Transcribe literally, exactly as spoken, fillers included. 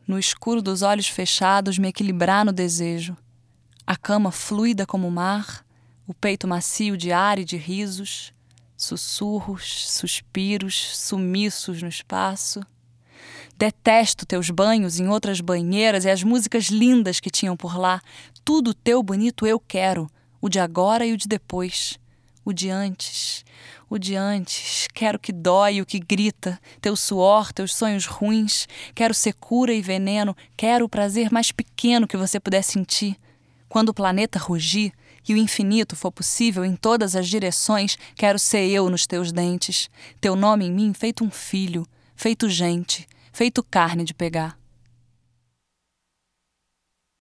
No escuro dos olhos fechados, me equilibrar no desejo. A cama fluida como o mar, o peito macio de ar e de risos, sussurros, suspiros, sumiços no espaço. Detesto teus banhos em outras banheiras e as músicas lindas que tinham por lá. Tudo teu bonito eu quero, o de agora e o de depois. O de antes, o de antes. Quero que dói, o que grita, teu suor, teus sonhos ruins. Quero ser cura e veneno, quero o prazer mais pequeno que você puder sentir. Quando o planeta rugir e o infinito for possível em todas as direções, quero ser eu nos teus dentes. Teu nome em mim feito um filho, feito gente, feito carne de pegar.